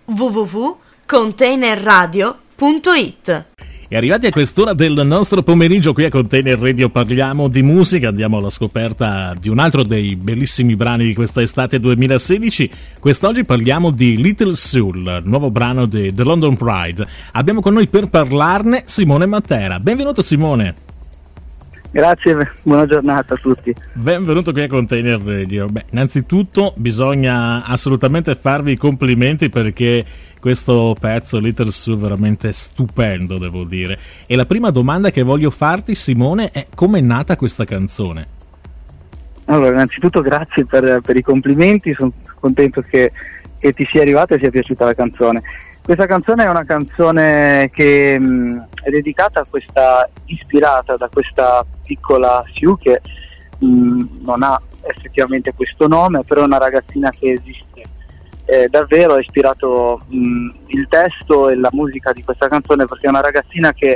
www.containerradio.it. E arrivati a quest'ora del nostro pomeriggio qui a Container Radio parliamo di musica, andiamo alla scoperta di un altro dei bellissimi brani di questa estate 2016. Quest'oggi parliamo di Little Soul, nuovo brano di The London Pride. Abbiamo con noi per parlarne Simone Matera. Benvenuto Simone. Grazie, buona giornata a tutti. Benvenuto qui a Container Radio. Beh, innanzitutto bisogna assolutamente farvi i complimenti perché questo pezzo Little Soul è veramente stupendo, devo dire. E la prima domanda che voglio farti, Simone, è come è nata questa canzone? Allora, innanzitutto grazie per i complimenti, sono contento che ti sia arrivata e sia piaciuta la canzone. Questa canzone è una canzone che è dedicata a ispirata da questa piccola Sue che non ha effettivamente questo nome, però è una ragazzina che esiste davvero. Ha ispirato il testo e la musica di questa canzone perché è una ragazzina che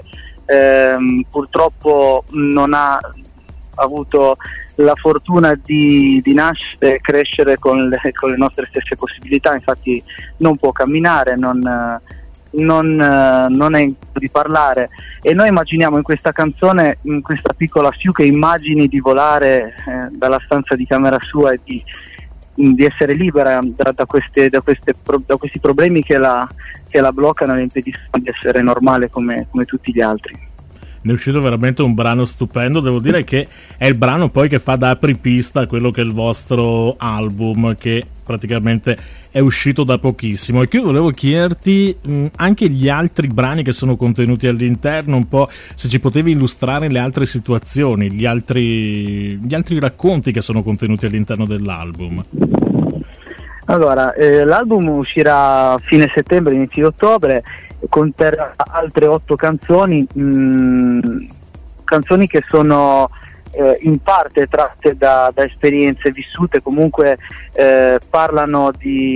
purtroppo non ha avuto la fortuna di nascere e crescere con le nostre stesse possibilità. Infatti non può camminare, non è in grado di parlare, e noi immaginiamo in questa canzone, in questa piccola Sue, che immagini di volare dalla stanza di camera sua e di essere libera da questi problemi che la bloccano e le impediscono di essere normale come tutti gli altri. Ne è uscito veramente un brano stupendo, devo dire che è il brano poi che fa da apripista a quello che è il vostro album, che praticamente è uscito da pochissimo. E qui volevo chiederti anche gli altri brani che sono contenuti all'interno, un po' se ci potevi illustrare le altre situazioni, gli altri racconti che sono contenuti all'interno dell'album. Allora, l'album uscirà a fine settembre, inizio ottobre, conterrà altre 8 canzoni, canzoni che sono in parte tratte da esperienze vissute, comunque parlano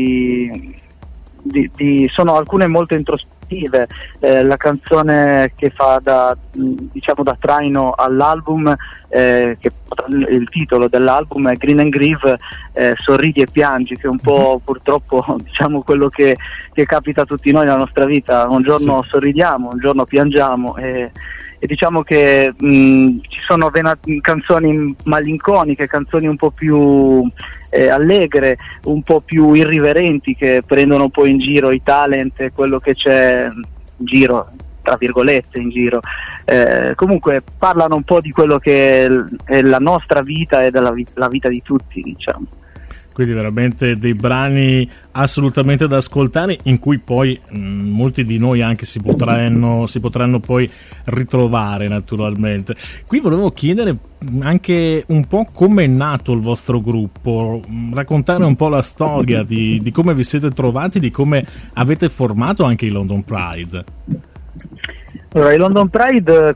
sono alcune molto introspettive. La canzone che fa da traino all'album, che il titolo dell'album è Green and Grieve, sorridi e piangi, che è un po' purtroppo quello che capita a tutti noi nella nostra vita. Un giorno sorridiamo, un giorno piangiamo, e diciamo che ci sono canzoni malinconiche, canzoni un po' più allegre, un po' più irriverenti, che prendono un po' in giro i talent e quello che c'è in giro, tra virgolette in giro. Comunque parlano un po' di quello che è la nostra vita e della vita di tutti, diciamo. Quindi veramente dei brani assolutamente da ascoltare, in cui poi molti di noi anche si potranno poi ritrovare naturalmente. Qui volevo chiedere anche un po' come è nato il vostro gruppo, raccontare un po' la storia di come vi siete trovati, di come avete formato anche i London Pride. Allora, i London Pride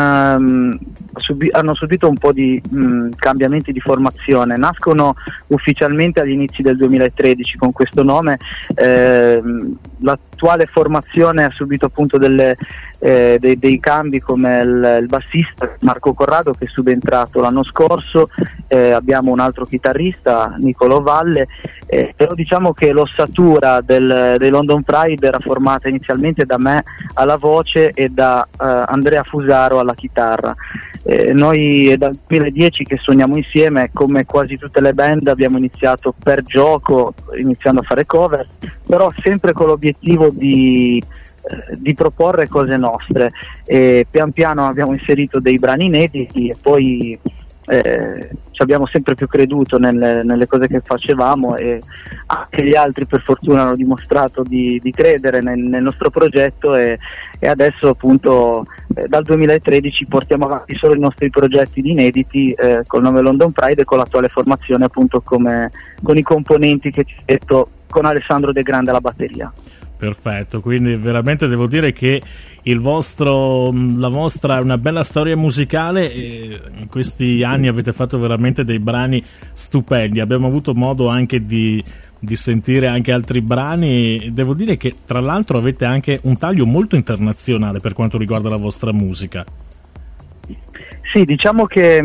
hanno subito un po' di cambiamenti di formazione. Nascono ufficialmente agli inizi del 2013 con questo nome. L'attuale formazione ha subito appunto dei cambi, come il bassista Marco Corrado, che è subentrato l'anno scorso. Abbiamo un altro chitarrista, Nicolo Valle, però diciamo che l'ossatura dei London Pride era formata inizialmente da me alla voce e da Andrea Fusaro alla chitarra. Noi è dal 2010 che suoniamo insieme. Come quasi tutte le band abbiamo iniziato per gioco, iniziando a fare cover, però sempre con l'obiettivo di proporre cose nostre, e pian piano abbiamo inserito dei brani inediti, e poi ci abbiamo sempre più creduto nelle cose che facevamo, e anche gli altri per fortuna hanno dimostrato di credere nel nostro progetto, e adesso appunto dal 2013 portiamo avanti solo i nostri progetti di inediti col nome London Pride, e con l'attuale formazione appunto con i componenti che ti ho detto, con Alessandro De Grande alla batteria. Perfetto, quindi veramente devo dire che la vostra è una bella storia musicale, e in questi anni avete fatto veramente dei brani stupendi. Abbiamo avuto modo anche di sentire anche altri brani. Devo dire che tra l'altro avete anche un taglio molto internazionale per quanto riguarda la vostra musica. Sì, diciamo che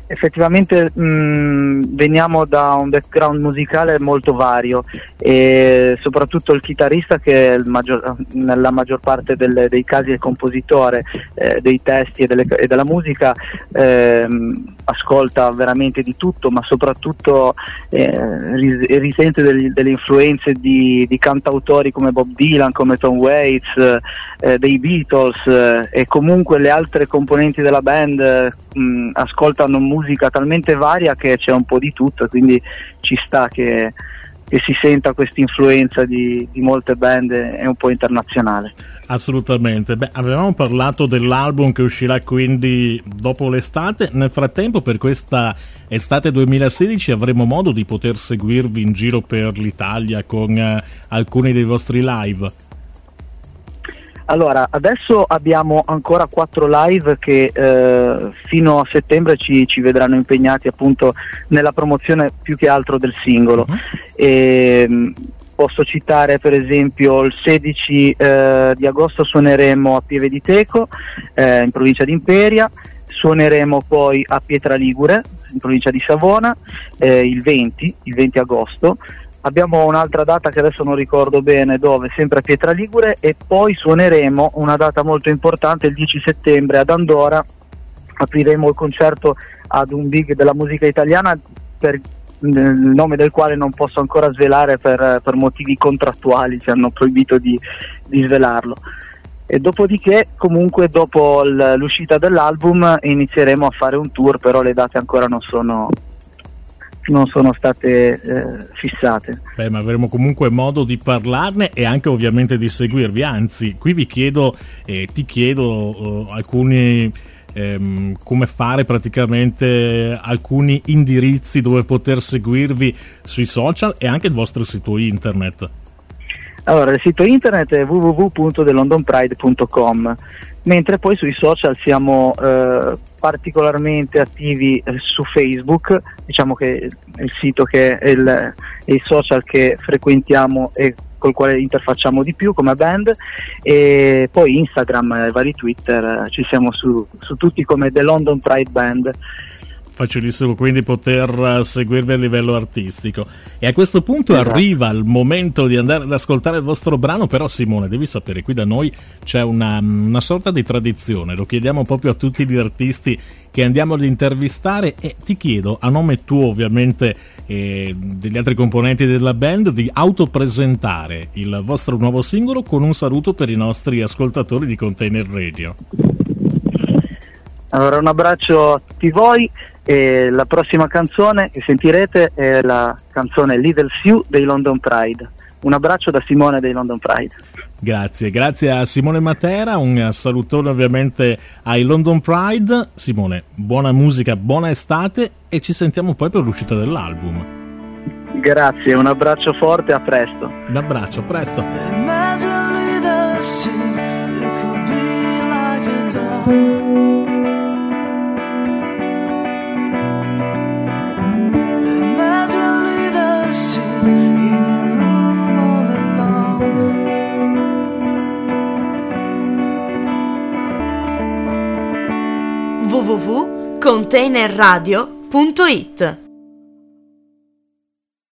effettivamente veniamo da un background musicale molto vario, e soprattutto il chitarrista, che è nella maggior parte dei casi è il compositore dei testi e della musica, ascolta veramente di tutto, ma soprattutto risente delle influenze di cantautori come Bob Dylan, come Tom Waits, dei Beatles, e comunque le altre componenti della band ascoltano musica talmente varia che c'è un po' di tutto, quindi ci sta che si senta questa influenza di molte band e un po' internazionale. Assolutamente. Beh, avevamo parlato dell'album che uscirà quindi dopo l'estate. Nel frattempo, per questa estate 2016 avremo modo di poter seguirvi in giro per l'Italia con alcuni dei vostri live. Allora, adesso abbiamo ancora 4 live che fino a settembre ci vedranno impegnati appunto nella promozione più che altro del singolo. Posso citare per esempio il 16 di agosto suoneremo a Pieve di Teco, in provincia di Imperia, suoneremo poi a Pietra Ligure, in provincia di Savona, il 20 agosto. Abbiamo un'altra data che adesso non ricordo bene dove, sempre a Pietra Ligure, e poi suoneremo una data molto importante il 10 settembre ad Andora. Apriremo il concerto ad un big della musica italiana, per il nome del quale non posso ancora svelare per motivi contrattuali, ci hanno proibito di svelarlo. E dopodiché, comunque, dopo l'uscita dell'album inizieremo a fare un tour, però le date ancora non sono state fissate. Beh, ma avremo comunque modo di parlarne e anche ovviamente di seguirvi. Anzi, qui vi chiedo, ti chiedo alcuni come fare praticamente alcuni indirizzi dove poter seguirvi sui social e anche il vostro sito internet. Allora, il sito internet è www.thelondonpride.com, mentre poi sui social siamo particolarmente attivi su Facebook, diciamo che è il sito che è il social che frequentiamo e col quale interfacciamo di più come band, e poi Instagram e vari Twitter, ci siamo su tutti come The London Pride Band. Facilissimo quindi poter seguirvi a livello artistico. E a questo punto esatto, arriva il momento di andare ad ascoltare il vostro brano. Però Simone, devi sapere, qui da noi c'è una sorta di tradizione, lo chiediamo proprio a tutti gli artisti che andiamo ad intervistare, e ti chiedo, a nome tuo ovviamente e degli altri componenti della band, di autopresentare il vostro nuovo singolo con un saluto per i nostri ascoltatori di Container Radio. Allora, un abbraccio a tutti voi, e la prossima canzone che sentirete è la canzone Little Sue dei London Pride. Un abbraccio da Simone dei London Pride. Grazie a Simone Matera, un salutone ovviamente ai London Pride. Simone, buona musica, buona estate, e ci sentiamo poi per l'uscita dell'album. Grazie, un abbraccio forte, a presto. Un abbraccio, a presto. www.containerradio.it